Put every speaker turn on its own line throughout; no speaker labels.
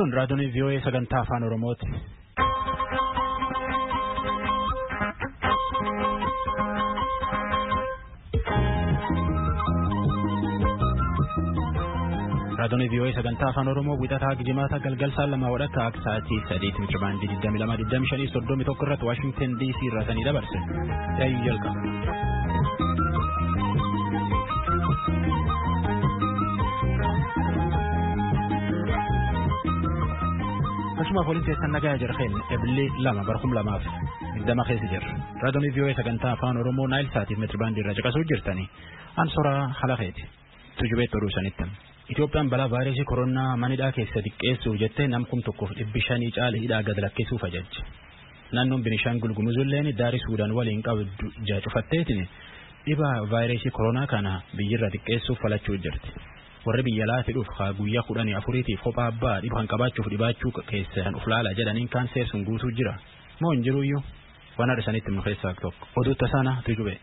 Tun raadiyoon VOA sagantaa afaan Oromooti. Raadiyoon VOA sagantaa afaan Oromoo wixataa Gijimaata galgal saalama wadhakka akka sa'aatii 3 mitirabaandii 22-25 irratti Washington DC irraa sanii dabarse. Yaa'ii jalqaba. Akkuma waliin keessan nagaa jirreen ebilee 2 barkum 2 dama keessa jirra. Raadiyoon VOA sagantaa afaan Oromoo Naayil Saatiif mitirabaandii irra caqasuu jirtanii ansoraa halafeeti. Tujubee toruu sanittan. Itoophiyaan balaa vaayirasii koronaa manidhaa keessa diqqeessuuf jettee namkum tokkoof 500 caala hidhaa gad lakkisuuf ajajje. Naannoon Binishaangul Gumuzulleen daarii Suudaan waliin qabdu jaacufatteetiin dhibaa vaayirasii koronaa kana biyyirra diqqeessuuf falachuu jirti. Warri biyya alaa fidhuuf guyyaa 14tiif kophaa abbaa dhibaan qabaachuuf dhibaachuu keessan uflaala jedhaniin kaanseer sun guutuu jira. Moo hin jiruyyuu waan arsanitti nu keessaa tokko. Oduu tasaana tujube.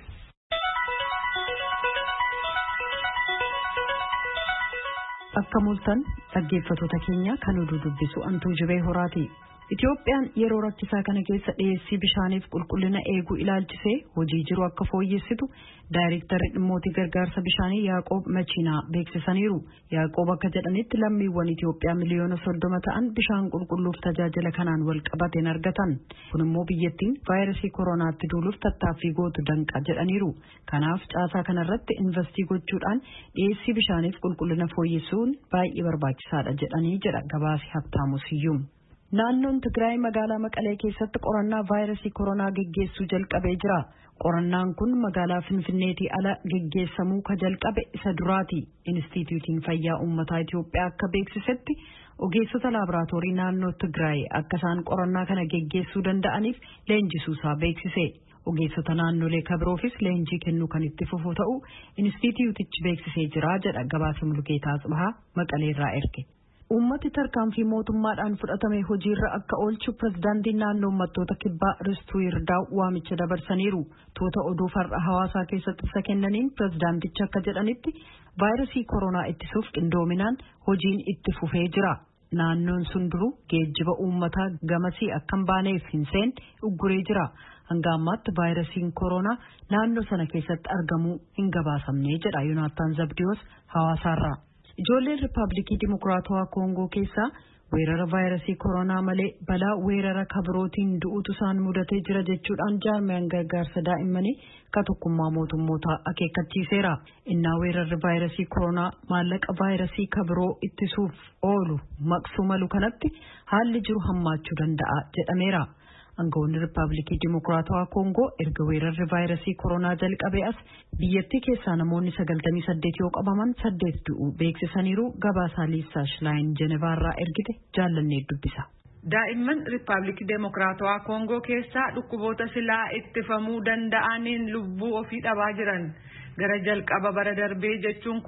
Akka mul'atan dhaggeeffattoota keenya kan oduu dubbisu antuu jibee horaati. Itoophiyaan yeroo rakkisaa kana keessa dhiyeessii bishaaniif qulqullina eeguu ilaalchisee hojii jiru akka fooyyessitu daayirektarri dhimmoota gargaarsa bishaanii Yaaqoob Machiinaa beeksisaniiru. Yaaqoob akka jedhanitti lammiiwwan Itoophiyaa miliyoona 30 ta'an bishaan qulqulluuf tajaajila kanaan wal qabateen argatan. Kun immoo biyyattiin vaayirasii koronaatti duuluuf tattaaffii gootu danqa jedhaniiru. Kanaaf caasaa kanarratti investii gochuudhaan dhiyeessii bishaaniif qulqullina fooyyessuun baay'ee barbaachisaadha jedhanii jedha gabaasi Habtaamu Siyyum. Naannoon Tigraay magaalaa Maqalee keessatti qorannaa vaayirasii koronaa geggeessuu jalqabee jira. Qorannaan kun magaalaa Finfinneetii ala geggeessamuu ka jalqabe isa duraati. Inistituutiin Fayyaa Uummataa Itoophiyaa akka beeksisetti ogeessota laaboraatoorii naannoo Tigraay akka isaan qorannaa kana geggeessuu danda'aniif leenjisuusaa beeksise. Ogeessota naannolee kabiroofis leenjii kennuu kan itti fufu ta'u inistituutichi beeksisee jira jedha gabaasa Mulgeetaa Tsibahaa Maqaleerraa erge. Uummati tarkaanfii mootummaadhaan fudhatame hojiirra akka oolchu pirezidaantiin naannoo uummattoota kibbaa Ristuu Yirdaa'u waamicha dabarsaniiru. Tuuta oduu farra hawaasaa keessatti ibsa kennaniin pirezidaantichi akka jedhanitti vaayirasii koronaa ittisuuf qindoominaan hojiin itti fufee jira. Naannoon sun duruu geejjiba uummataa gamasii akka hin baaneef hin seenne ugguree jira. Hanga ammaatti vaayirasiin koronaa naannoo sana keessatti argamuu hin gabaasamne jedha Yoonaataan Zabdiyoos hawaasaarraa. Ijoolleen Riippaabilikii Dimokiraatawaa Koongoo keessaa weerara vaayirasii koronaa malee balaa weerara kabirootiin du'uutu isaan mudatee jira jechuudhaan jaarmiyaan gargaarsa daa'immanii ka tokkummaa mootummootaa akeekkachiiseera. Innaa weerarri vaayirasii koronaa maallaqa vaayirasii kabiroo ittisuuf oolu maqsuu malu kanatti haalli jiru hammaachuu danda'a jedhameera. Aangawoonni Riippaabilikii Dimokiraatawaa Koongoo erga weerarri vaayirasii koronaa jalqabee as biyyattii keessaa namoonni 98 yoo qabaman 8 du'uu beeksisaniiru. Gabaasaa Liisaa Shilaayin Jenevaarraa ergite jaallannee dubbisa.
Daa'imman Riippaabilikii Dimokiraatawaa Koongoo keessaa dhukkuboota silaa ittifamuu danda'aniin lubbuu ofii dhabaa jiran. Gara jalqaba bara darbee jechuun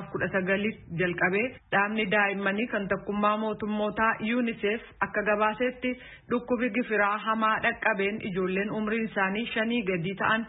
2019 jalqabee dhaabni daa'immanii kan tokkummaa mootummootaa UNICEF akka gabaasetti dhukkubi gifiraa hamaa dhaqqabeen ijoolleen umriin isaanii 5 gadi ta'an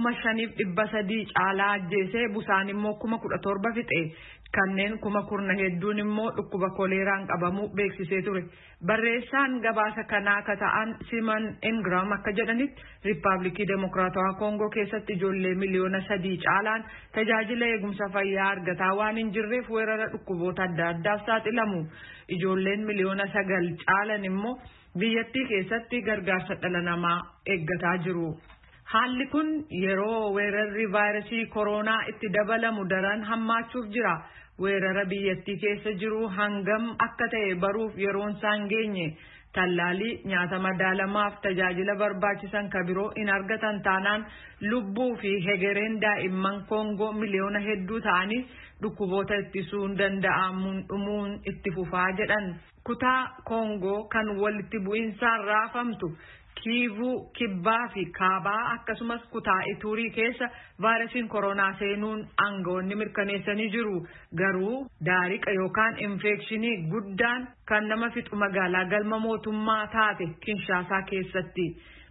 5,300 caalaa ajjeesee busaan immoo 17,000 fixe. Kanneen 10,000 hedduun immoo dhukkuba koleeraan qabamuu beeksisee ture. Barreessaan gabaasa kanaa akka ta'an Simon Ingram akka jedhanitti Riippaabilikii Dimokiraatawaa Koongoo keessatti ijoollee miliyoona 3 caalaan tajaajila eegumsa fayyaa argataa waan hin jirreef weerara dhukkuboota adda addaaf saaxilamu. Ijoolleen miliyoona 9 caalan immoo biyyattii keessatti gargaarsa dhala namaa eeggataa jiru. Haalli kun yeroo weerarri vaayirasii koronaa itti dabalamu daran hammaachuuf jira. Weerara biyyattii keessa jiru hangam akka ta'e baruuf yeroon isaan geenye tallaalii nyaata madaalamaaf tajaajila barbaachisan kabiroo in argatan taanaan lubbuu fi hegereen daa'imman Koongoo miliyoona hedduu ta'anii dhukkuboota ittisuun danda'amuun dhumuun itti fufaa jedhan. Kutaa Koongoo kan walitti bu'insaan raafamtu Kiivuu, Kibbaa fi Kaabaa akkasumas kutaa Ituurii keessa vaayirasiin koronaa seenuun aangawoonni mirkaneessanii jiru. Garuu daariqa yookaan infekshinii guddaan kan nama fixu magaalaa galma mootummaa taate Kinshaasaa keessatti.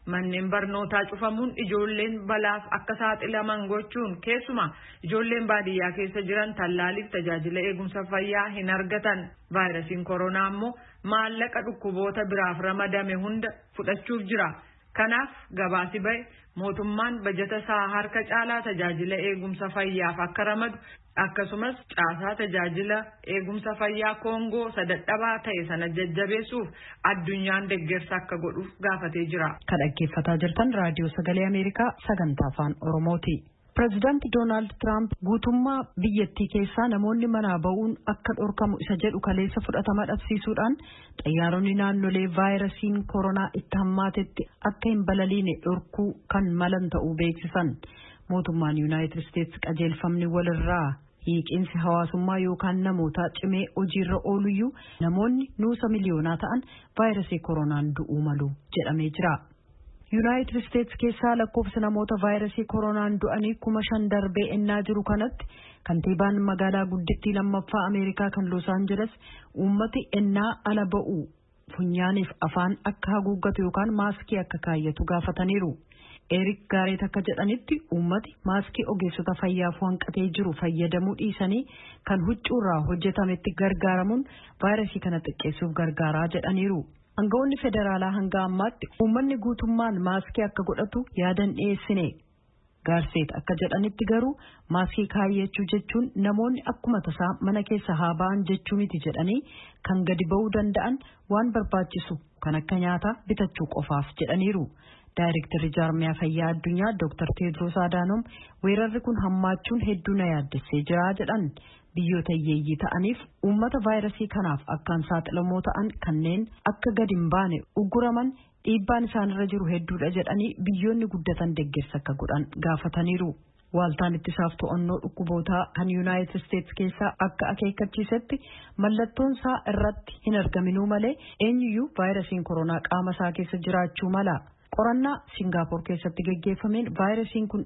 manneen barnootaa cufamuun ijoolleen balaaf akka saaxilaman gochuun keessumaa ijoolleen baadiyyaa keessa jiran tallaaliif tajaajila eegumsa fayyaa hin argatan. Vaayirasiin koronaa immoo maallaqa dhukkuboota biraaf ramadame hunda fudhachuuf jira. Kanaaf gabaasi bahe mootummaan bajata isaa harka caalaa tajaajila eegumsa fayyaaf akka ramadu akkasumas caasaa tajaajila eegumsa fayyaa Koongoo dadhabaa ta'e sana jajjabeessuuf addunyaan deeggarsa akka godhuuf gaafatee jira.
Kan dhaggeeffataa jirtan raadiyoo sagalee Ameerikaa sagantaa afaan Oromooti. Pireezidaanti Doonaald Tiraamp guutummaa biyyattii keessaa namoonni manaa ba'uun akka dhorkamu isa jedhu kaleessa fudhatama dhabsiisuudhaan xayyaaronni naannolee vaayirasiin koronaa itti hammaatetti akka hin balaliine dhorkuu kan malan ta'uu beeksisan. Mootummaan Yuunaayitid Isteetsi qajeelfamni walirraa hiiqinsi hawaasummaa yookaan namootaa cimee hojiirra ooluyyuu namoonni nuusa miliyoonaa ta'an vaayirasii koronaan du'uu malu jedhamee jira. Yuunaayitid Isteetsi keessaa lakkoofsa namoota vaayirasii koronaan du'anii 5,000 darbee ennaa jiru kanatti kantiibaan magaalaa guddittii lammaffaa Ameerikaa kan Los Angeles uummati ennaa ala ba'u funyaaniif afaan akka haguuggatu yookaan maaskii akka kaayyatu gaafataniiru. Eric Gaaret akka jedhanitti uummati maaskii ogeessota fayyaaf hanqatee jiru fayyadamuu dhiisanii kan huccuurraa hojjetametti gargaaramuun vaayirasii kana xiqqeessuuf gargaaraa jedhaniiru. Aangawoonni federaalaa hanga ammaatti uummanni guutummaan maaskii akka godhatu yaadan dhiyeessine. Gaarseet akka jedhanitti garuu maaskii kaayyachuu jechuun namoonni akkuma tasaa mana keessa haa ba'an jechuu miti jedhanii kan gadi ba'uu danda'an waan barbaachisu kan akka nyaataa bitachuu qofaaf jedhaniiru. Daayirektarri jaarmiyaa fayyaa addunyaa Dr. Teedros Adaanom weerarri kun hammaachuun hedduu na yaaddessee jira jedhan. Biyyoota hiyyeeyyii ta'aniif uummata vaayirasii kanaaf akkaan saaxilamoo ta'an kanneen akka gadi hin baane ugguraman dhiibbaan isaanirra jiru hedduudha jedhanii biyyoonni guddatan deeggarsa akka godhan gaafataniiru. Waaltaan ittisaaf to'annoo dhukkubootaa kan Yuunaayitid Isteetsi keessaa akka akeekkachiisetti mallattoon isaa irratti hin argaminuu malee eenyuyyuu vaayirasiin koronaa qaama isaa keessa jiraachuu mala. Qorannaa Singaapoor keessatti gaggeeffameen vaayirasiin kun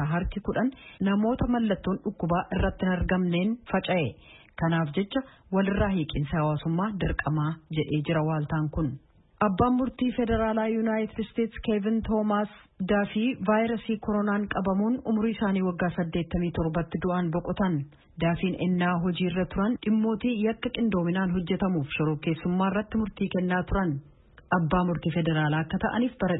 10% namoota mallattoon dhukkubaa irratti hin argamneen faca'e. Kanaaf jecha walirraa hiiqinsa hawaasummaa dirqamaa jedhee jira waaltaan kun. Abbaan murtii federaalaa Yuunaayitid Isteetsi Keevin Toomaas Daafii vaayirasii koronaan qabamuun umurii isaanii waggaa 87tti du'aan boqotan. Daafiin ennaa hojiirra turan dhimmootii yakka qindoominaan hojjetamuuf shororkeessummaa irratti murtii kennaa turan. Abbaa murtii federaalaa akka ta'aniif bara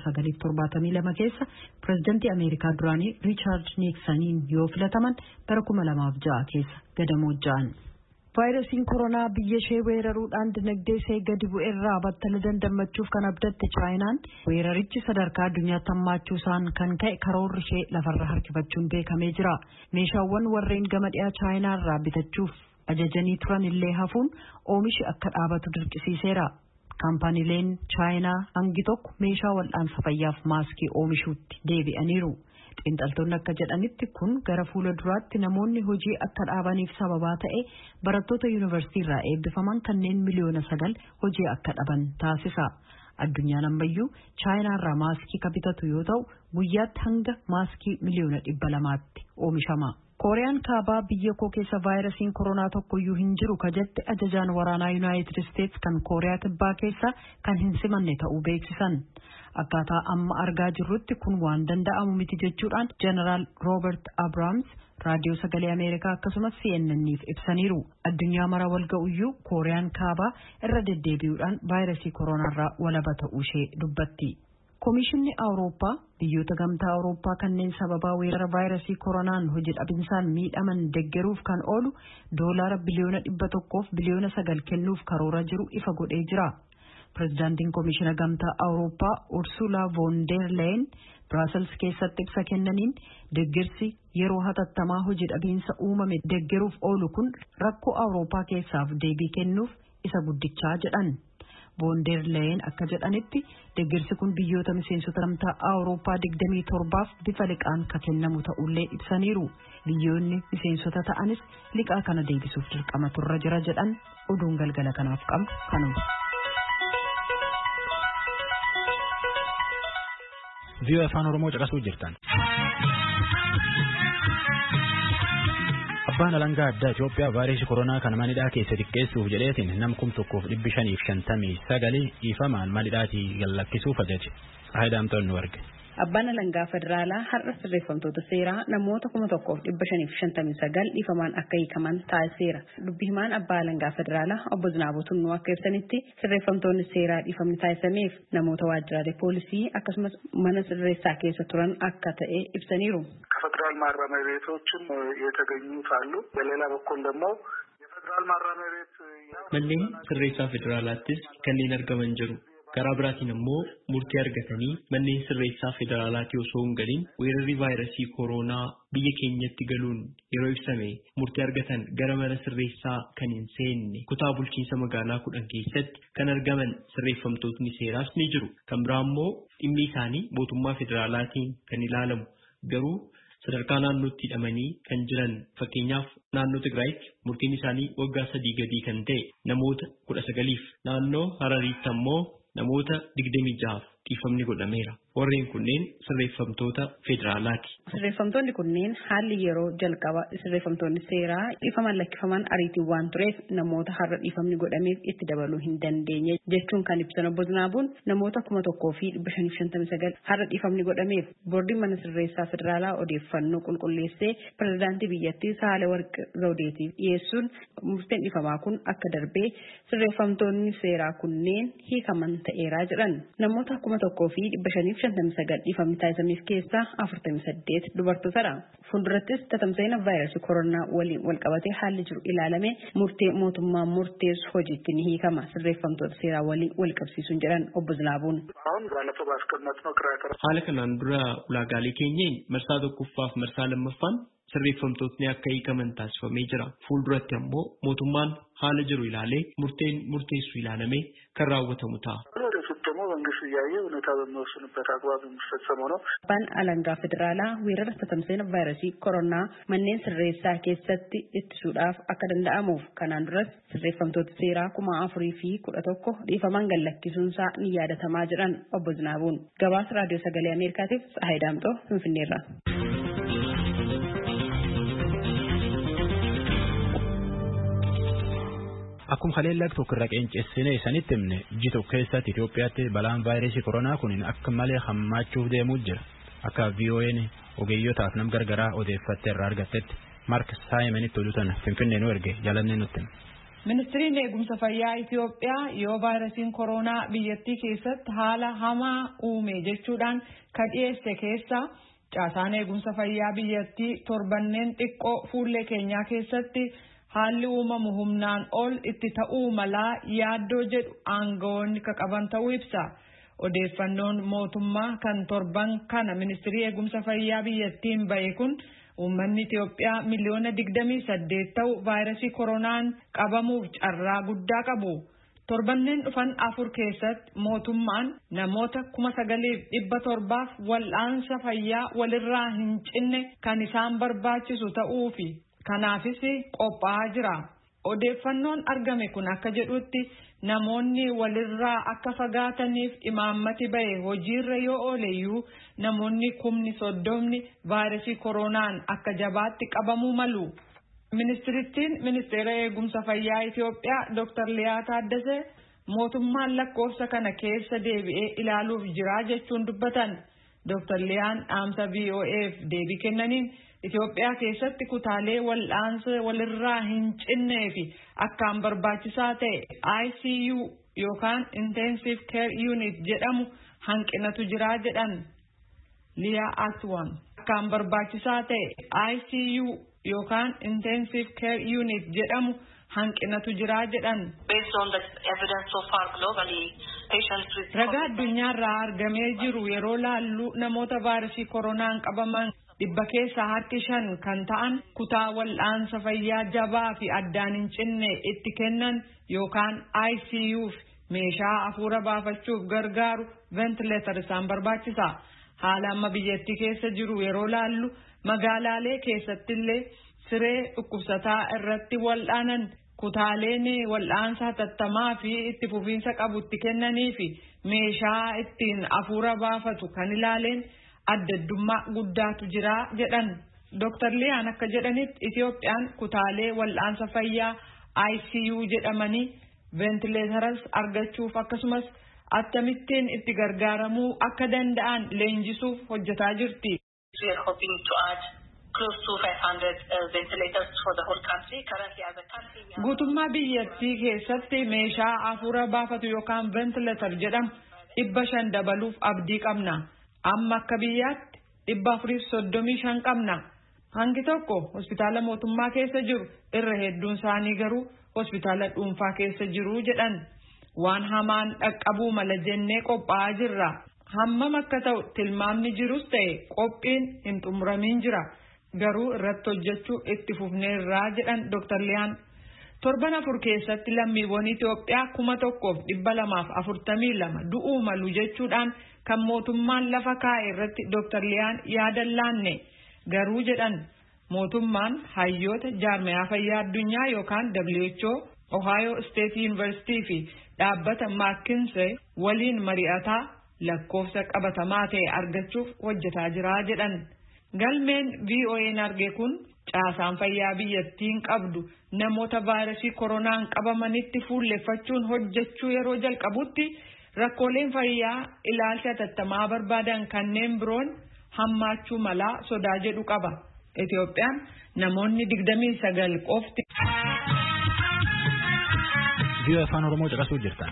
1972 keessa pireezidantii Ameerikaa duraanii Riichaard Niiksaniin yoo filataman bara 2006 keessa gadamoojja'an. Vaayirasiin koronaa biyya ishee weeraruudhaan dinagdee ishee gadi bu'eerraa battala dandammachuuf kan abdatte Chaayinaan weerarichi sadarkaa addunyaatti hammaachuu isaan kan ka'e karoorri ishee lafarra harkifachuun beekamee jira. Meeshaawwan warreen gama dhiyaa Chaayinaa irraa bitachuuf ajajanii turan illee hafuun oomishi akka dhaabatu dirqisiiseera. Kaampaniileen Chaayinaa hangi tokko meeshaa wal'aansa fayyaaf maaskii oomishuutti deebi'aniiru. Xiinxaltoonni akka jedhanitti kun gara fuula duraatti namoonni hojii akka dhaabaniif sababaa ta'e barattoota yuunivarsiitii irraa eebbifaman kanneen miliyoona 9 hojii akka dhaban taasisa. Addunyaan ammayyuu Chaayinaa irraa maaskii kan bitatu yoo ta'u guyyaatti hanga maaskii miliyoona 200tti oomishama. Kooriyaan kaabaa biyya koo keessa vaayirasiin koronaa tokkoyyuu hin jiru ka jette ajajaan waraanaa Yuunaayitid Isteetsi kan Kooriyaa kibbaa keessa kan hin simanne ta'uu beeksisan. Akkaataa amma argaa jirrutti kun waan danda'amu miti jechuudhaan Jeneraal Roobert Abrahaams raadiyoo sagalee Ameerikaa akkasumas CNN'if ibsaniiru. Addunyaa mara walga'uyyuu Kooriyaan kaabaa irra deddeebi'uudhaan vaayirasii koronaarraa walaba ta'uu ishee dubbatti. Komishinni Awurooppaa biyyoota gamtaa Awurooppaa kanneen sababaa weerara vaayirasii koronaan hojii dhabinsaan miidhaman deeggaruuf kan oolu doolaara biliyoona 100 biliyoona 9 kennuuf karoora jiru ifa godhee jira. Pireezidaantiin Komishina Gamtaa Awurooppaa Ursula von der Leyen Brussels keessatti ibsa kennaniin deeggarsi yeroo hatattamaa hojii dhabiinsa uumame deeggaruuf oolu kun rakkoo Awurooppaa keessaaf deebii kennuuf isa guddichaa jedhan. Von der Leyen akka jedhanitti deeggarsi kun biyyoota miseensota gamtaa Awurooppaa 27f bifa liqaan kan kennamu ta'ullee ibsaniiru. Biyyoonni miseensota ta'anis liqaa kana deebisuuf dirqama turra jira jedhan oduun galgala kanaaf qabu kanuma.
Vii'oo afaan Oromoo caqasuu jirtan. Abbaan alangaa addaa Itoophiyaa vaayirasii koronaa kan manidhaa keessa xiqqeessuuf jedheetiin nam 1,559 ifamaan manidhaatii gallakkisuuf ajaje. Haydamtoon nu arge.
Abbaan alangaa federaalaa har'a sirreeffamtoota seeraa namoota 1559 dhiifamaan akka hiikaman taasiseera. Dubbi himaan abbaa alangaa federaalaa obbo Zinaabuu Tunnuu akka ibsanitti sirreeffamtoonni seeraa dhiifamni taasisameef namoota waajjiraalee poolisii akkasumas mana sirreessaa keessa turan akka ta'e ibsaniiru.
ከፌደራል ማረሚያ ቤቶችም የተገኙት አሉ። በሌላ በኩል ደግሞ የፌደራል ማረሚያ ቤት
መሌን ስሬሳ ፌደራላትስ ከኔን argaman jiru. Karaa biraatiin immoo murtii argatanii manneen sirreessaa federaalaatii osoo hin galin weerarri vaayirasii kooroonaa biyya keenyatti galuun yeroo ibsame murtii argatan gara mana sirreessaa kan hin seenne kutaa bulchiinsa magaalaa 10 keessatti kan argaman sirreeffamtootni seeraas ni jiru. Kan biraa immoo dhimmi isaanii mootummaa federaalaatiin kan ilaalamu garuu sadarkaa naannootti hidhamanii kan jiran fakkeenyaaf naannoo Tigraayitti murtiin isaanii waggaa 3 gadii kan ta'e namoota 19f naannoo Harariitti ammoo namoota 26 dhiifamni godhameera. Warreen kunneen sirreeffamtoota federaalaati.
Sirreeffamtoonni kunneen haalli yeroo jalqaba sirreeffamtoonni seeraa dhiifaman lakkifaman ariitiin waan tureef namoota har'a dhiifamni godhameef itti dabaluu hin dandeenye jechuun kan ibsan obbo Zinaabuun namoota 1559 har'a dhiifamni godhameef boordiin mana sirreessaa federaalaa odeeffannoo qulqulleessee pirezidaantii biyyattii Saahilewarq Zawudeetiif dhiyeessuun murteen dhiifamaa kun akka darbee sirreeffamtoonni seeraa kunneen hiikaman ta'eeraa jedhan. Namoota 1559 dhiifamni taasisameef keessaa 48 dubartootadha. Fuuldurattis tatamsa'ina vaayirasii koronaa waliin walqabatee haalli jiru ilaalame murtee mootummaa murteessu hojiitti ni hiikama. Sirreeffamtoota seeraa waliin walqabsiisuun jedhan obbo Zinaabuun.
Haala kanaan dura ulaagaalee keenyeen marsaa tokkoffaaf marsaa lammaffaan sirreeffamtootni akka hiikaman taasifamee jira. Fuulduratti ammoo mootummaan haala jiru ilaalee murteen murteessu ilaalamee kan raawwatamu ta'a.
Abbaan alangaa federaalaa weerara tatamsa'ina vaayirasii koronaa manneen sirreessaa keessatti ittisuudhaaf akka danda'amuuf kanaan duras sirreeffamtoota seeraa 4,011 dhiifaman gallakkisuunsaa ni yaadatamaa jedhan obbo Zinaabuun. Gabaasa raadiyoo sagalee Ameerikaatiif Tsahaay Daamxoo Finfinneerraa.
Akkuma haleellaa tokkorra qeenceessine isanitti himne jitu keessatti Itoophiyaatti balaan vaayirasii koronaa kun akka malee hammaachuuf deemuu jira. Akka VOA'n ogeeyyotaaf nam gargaraa odeeffattee irraa argattetti Mark Saayimanitti oduutan Finfinnee nu erge jaalannee nutti.
Ministiriin eegumsa fayyaa Itoophiyaa yoo vaayirasiin koronaa biyyattii keessatti haala hamaa uume jechuudhaan kan dhiyeesse keessa caasaan eegumsa fayyaa biyyattii torbanneen xiqqoo fuullee keenyaa keessatti haalli uumamu humnaan ol itti ta'uu malaa yaaddoo jedhu aangawoonni qaban ta'uu ibsa. Odeeffannoon mootummaa kan torban kana ministirii eegumsa fayyaa biyyattiin bahe kun uummanni Itoophiyaa miliyoona 28 ta'u vaayirasii koronaan qabamuuf carraa guddaa qabu. Torbanneen dhufan 4 keessatti mootummaan namoota 9,700 wal'aansa fayyaa walirraa hin cinne kan isaan barbaachisu ta'uufi. Kanaafis qophaa'aa jira. Odeeffannoon argame kun akka jedhutti namoonni walirraa akka fagaataniif imaammati bahe hojiirra yoo ooleyyuu namoonni 30,000 vaayirasii koronaan akka jabaatti qabamuu malu. Ministeera eegumsa fayyaa Itoophiyaa Dr. Liyaa Taaddasee mootummaan lakkoofsa kana keessa deebi'ee ilaaluuf jira jechuun dubbatan. Dr. Liyaan dhaamsa VOA'f deebii kennaniin Itoophiyaa keessatti kutaalee wal'aansa walirraa hin cinnee fi akkaan barbaachisaa ta'e ICU yookaan Intensive Care Unit jedhamu hanqinatu jira jedhan. Liyaa Atwan akkaan barbaachisaa ta'e ICU yookaan Intensive Care Unit jedhamu hanqinatu jira jedhan. Ragaa addunyaarraa argamee jiru yeroo laallu namoota vaayirasii koronaan qabaman 100 keessaa harki 5 kan ta'an kutaa wal'aansa fayyaa jabaa fi addaan hin cinne itti kennan yookaan ICUf meeshaa hafuura baafachuuf gargaaru ventileetar isaan barbaachisa. Haala amma biyyattii keessa jiru yeroo laallu magaalaalee keessattillee siree dhukkubsataa irratti wal'aanan kutaaleen wal'aansa hatattamaa fi itti fufiinsa qabu itti kennanii fi meeshaa ittiin hafuura baafatu kan ilaaleen addaddummaa guddaatu jira jedhan. Dr. Liyaan akka jedhanitti Itoophiyaan kutaalee wal'aansa fayyaa ICU jedhamanii ventileetaras argachuuf akkasumas akkamittiin itti gargaaramuu akka danda'an leenjisuuf hojjetaa jirti.
We are hoping to add close to 500 ventilators for the whole country. Currently as a country we have...
Guutummaa biyyattii keessatti meeshaa afuura baafatu yookaan ventilator jedhamu 500 dabaluuf abdii qabna. Amma akka biyyaatti 435 qabna. Hangi tokko hospitaala mootummaa keessa jiru, irra hedduun isaanii garuu hospitaala dhuunfaa keessa jiru jedhan. Waan hamaan dhaqqabuu mala jennee qophaa'aa jirra. Hammam akka ta'u tilmaamni jirus ta'e qophiin hin xumuramin jira. Garuu irratti hojjechuu itti fufneerraa jedhan Dr. Liyaan. Torban 4 keessatti lammiiwwan Itoophiyaa 1242 du'uu malu jechuudhaan kan mootummaan lafa kaa'e irratti Dr. Liyaan yaada laanne. Garuu jedhan mootummaan hayyoota jaarmayaa fayyaa addunyaa yookaan WHO, Ohio State University fi dhaabbata McKinsey waliin mari'ataa lakkoofsa qabatamaa ta'e argachuuf hojjetaa jira jedhan. Galmeen VOA'n arge kun caasaan fayyaa biyyattiin qabdu namoota vaayirasii koronaan qabamanitti fuulleffachuun hojjechuu yeroo jalqabutti rakkooleen fayyaa ilaalcha tattamaa barbaadan kanneen biroon hammaachuu malaa sodaa jedhu qaba. Itoophiyaan namoonni 29 qofti.
Biyya afaan Oromoo caqasuu jirtan.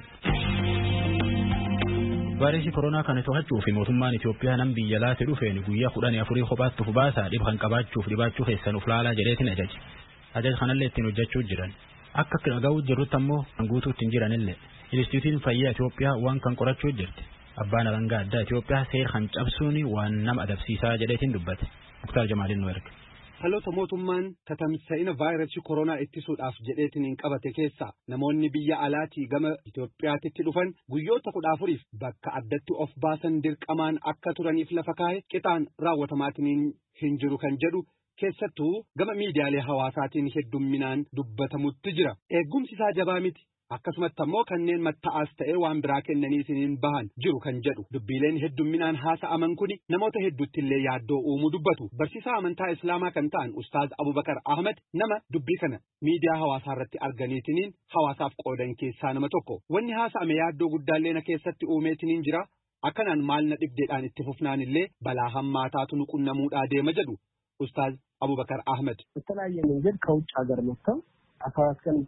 Vaayirasii koronaa kana to'achuu fi mootummaan Itoophiyaa nam biyya laate dhufeen guyyaa 14 kophaatti of baasaa dhibee qabaachuuf dhibaachuu keessan of laalaa jedheetiin ajaje. Ajaja kanallee ittiin hojjechuu jiran. Akka dhaga'uu jirrutti ammoo guutuutti hin jiranillee. Inistituutiin fayyaa Itoophiyaa waan kan qorachuu jirti. Abbaan alangaa addaa Itoophiyaa seera kan cabsuun waan nama adabsiisaa jedheetiin dubbate. Muktaar Jamaaliin nu erga.
Haloota mootummaan tatamsa'ina vaayirasii koronaa ittisuudhaaf jedheetiin hin qabate keessa namoonni biyya alaatii gama Itoophiyaatti dhufan guyyoota 14 bakka addatti of baasan dirqamaan akka turaniif lafa kaa'e qixaan raawwatamaatiin hin jiru kan jedhu keessattuu gama miidiyaalee hawaasaatiin heddumminaan dubbatamutti jira. Eegumsi isaa jabaa miti. Akkasumatti ammoo kanneen matta'aas ta'ee waan biraa kennaniitiin bahan jiru kan jedhu dubbiileen heddumminaan haasa'aman kuni namoota hedduutti illee yaaddoo uumuu dubbatu. Barsiisaa amantaa Islaamaa kan ta'an Ustaaz Abubakar Ahmed nama dubbii kana miidiyaa hawaasaa irratti arganiitiin hawaasaaf qoodan keessaa nama tokko. Wanni haasa'ame yaaddoo guddaallee na keessatti uumeetiin jira. Akkanaan maal na dhibdeedhaan itti fufnaan illee balaa hammaataatu nu qunnamuudhaa deema jedhu Ustaaz Abubakar Ahmed.
የተለያየ መንገድ ከውጭ ሀገር መጥተው አካባቢን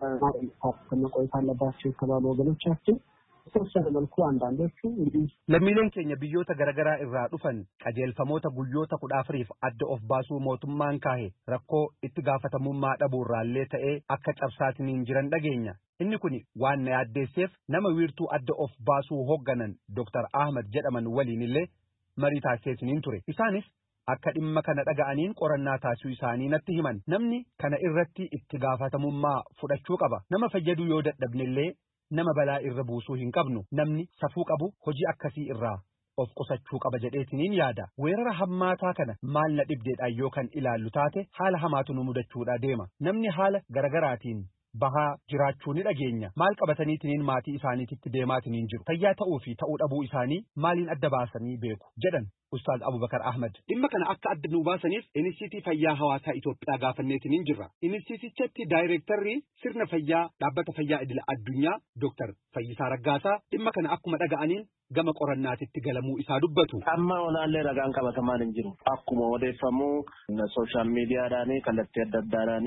በማቆየት አለባቸው የተባሉ ወገኖቻችን የተወሰነ መልኩ አንዳንዶቹ እንግዲህ
lammiileen keenya biyyoota garaagaraa irraa dhufan qajeelfamoota guyyoota 14f adda of baasuu mootummaan kaahe rakkoo itti gaafatamummaa dhabuurraallee ta'ee akka cabsaatiin jiran dhageenya. Inni kun waan na yaaddeesseef nama wiirtuu adda of baasuu hoogganan Dr. Ahmed jedhaman waliin illee marii taasiseetiin ture. Isaanis akka dhimma kana dhaga'aniin qorannaa taasisuu isaanii natti himan. Namni kana irratti itti gaafatamummaa fudhachuu qaba. Nama fayyaduu yoo dadhabnellee nama balaa irra buusuu hin qabnu. Namni safuu qabu hojii akkasii irraa of qusachuu qaba jedheetiniin yaada. Weerara hammaataa kana maal na dhibdeedhaan yoo kan ilaallu taate haala hamaatu nu mudachuudhaa deema. Namni haala garagaraatiin bahaa jiraachuu ni dhageenya. Maal qabataniitiin maatii isaaniititti deemaatiniin jiru. Fayyaa ta'uu fi ta'uu dhabuu isaanii maaliin adda baasanii beeku jedhan Ustaaz Abubakar Ahmed. Dhimma kana akka adda nu baasaniif Inistiitii Fayyaa Hawaasaa Itoophiyaa gaafanneetiin jirra. Inistiitichatti daayireektarri sirna fayyaa dhaabbata fayyaa idila addunyaa Dr. Fayyisaa Raggaasaa dhimma kana akkuma dhaga'aniin gama qorannaatitti galamuu isaa dubbatu.
Amma onaallee ragaan qabatamaan hin jiru. Akkuma odeeffamuu sooshaal miidiyaadhaan kallattii adda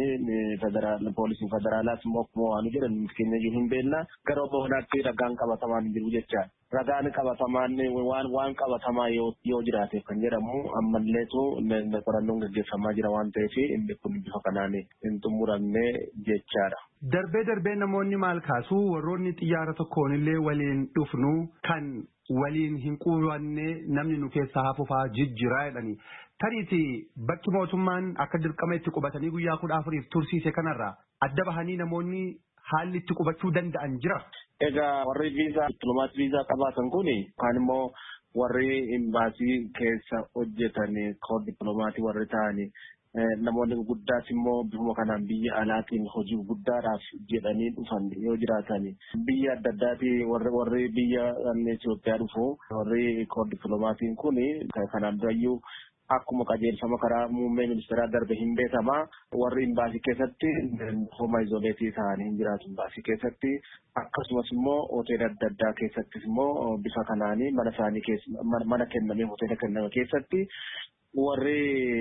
addaadhaan poolisiin federaalaas immoo akkuma waan jedhan keenya hin beekna gara oboodhaatti ragaan qabatamaan hin jiru jecha. Ragaan qabatamaan waan qabatamaa yoo jiraate kan jedhamu ammalleetu qorannoon gaggeeffamaa jira waan ta'eef inni kun bifa kanaan hin xumuramne jechaadha.
Darbee namoonni maal kaasuu warroonni xiyyaara tokkoon illee waliin dhufnu kan waliin hin qubanne namni nu keessaa hafufaa jijjiraa jedhani. Tariiti bakki mootummaan akka dirqama itti qubatanii guyyaa 14f tursiise kanarraa adda bahanii namoonni haalli itti qubachuu danda'an jira.
Egaa warri dippiloomaasii viizaa qabaatan kun kan immoo warri imbaasii keessa hojjetan koor dippiloomaasii warri ta'anii namoonni guddaas immoo bifuma kanaan biyya alaatiin hojii guddaadhaaf jedhanii dhufan yoo jiraatan biyya adda addaati warri biyya Itoophiyaa dhufu warri koor dippiloomaasiin kun kanaan durayyuu akkuma qajeelfama karaa muummee ministeeraa darbe hin beekama warri imbaasii keessatti homa izoleetii ta'anii hin jiraatu imbaasii keessatti akkasumas immoo hoteela adda addaa keessattis immoo bifa kanaanii mana isaanii keessa mana kennamee hoteela kenname keessatti warri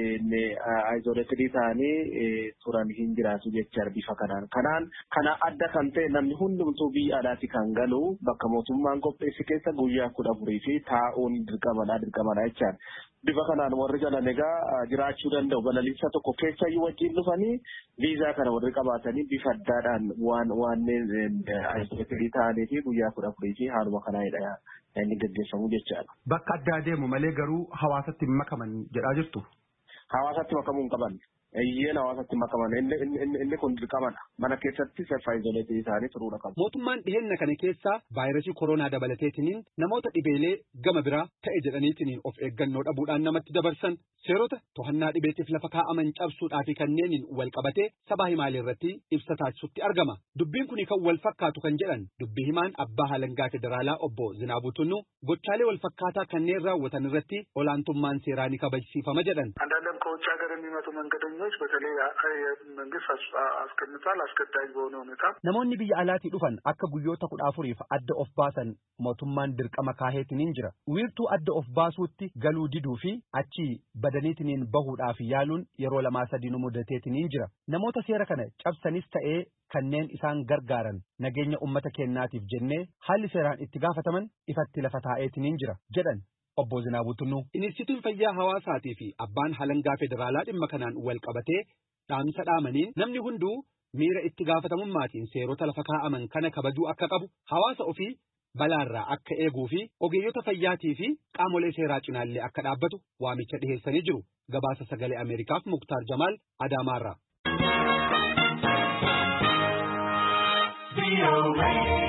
izoleetii ta'anii turan hin jiraatu jecha bifa kanaan kana adda kan ta'e namni hundumtuu biyya alaatti kan galu bakka mootummaan qopheesse keessa guyyaa 14 fi taa'uun dirqamadha jechaan. Bifa kanaan warri galan egaa jiraachuu danda'u balaliinsa tokko keessa wajjin dhufanii viizaa kana warri qabaatanii bifa addaadhaan waan izoleetii ta'anii fi guyyaa 14 fi haaluma kanaanidha inni gaggeeffamu jechaadha.
Bakka addaa deemu malee garuu hawaasatti makaman jedhaa jirtu.
Hawaasatti makamuu hin qaban. Iyyeen hawaasatti makaman inni kun dirqamadha. Mana keessatti selfa izoleetii isaanii turuudha qabu.
Mootummaan dhiheenya kana keessa vaayirasii koronaa dabalateetiniin namoota dhibeelee gama biraa ta'e jedhaniitiin of eeggannoo dhabuudhaan namatti dabarsan seerota to'annaa dhibeetiif lafa kaa'aman cabsuudhaa fi kanneeniin wal qabatee sabaa himaalee irratti ibsa taasisutti argama. Dubbiin kun kan wal fakkaatu kan jedhan dubbii himaan abbaa halangaa federaalaa obbo Zinaabuu Tunnuu gochaalee wal fakkaataa kanneen raawwatan irratti olaantummaan seeraa ni kabajsiifama jedhan.
አንዳንድም ከውጭ ሀገር የሚመጡ መንገደኞች በተለይ መንግስት አስቀምጧል አስገዳጅ በሆነ ሁኔታ
namoonni biyya alaatii dhufan akka guyyoota 14 adda of baasan mootummaan dirqama kaaheetiniin jira wiirtuu adda of baasuutti galuu diduu fi achi badaniitiniin bahuudhaaf yaaluun yeroo 2-3 nu mudateetiniin jira namoota seera kana cabsanis ta'ee kanneen isaan gargaaran nageenya ummata keenyaatiif jennee haalli seeraan itti gaafataman ifatti lafa taa'eetiniin jira jedhan. Obbo Zinaabuu Tunnuu. Inistituutiin fayyaa hawaasaatii fi abbaan halangaa federaalaa dhimma kanaan wal qabatee dhaamsa dhaamaniin namni hunduu miira itti gaafatamummaatiin seerota lafa kaa'aman kana kabajuu akka qabu hawaasa ofii balaarraa akka eeguu fi ogeeyyota fayyaatii fi qaamolee seeraa cinaallee akka dhaabbatu waamicha dhiheessanii jiru. Gabaasa sagalee Ameerikaaf Muktaar Jamaal Adaamaarraa.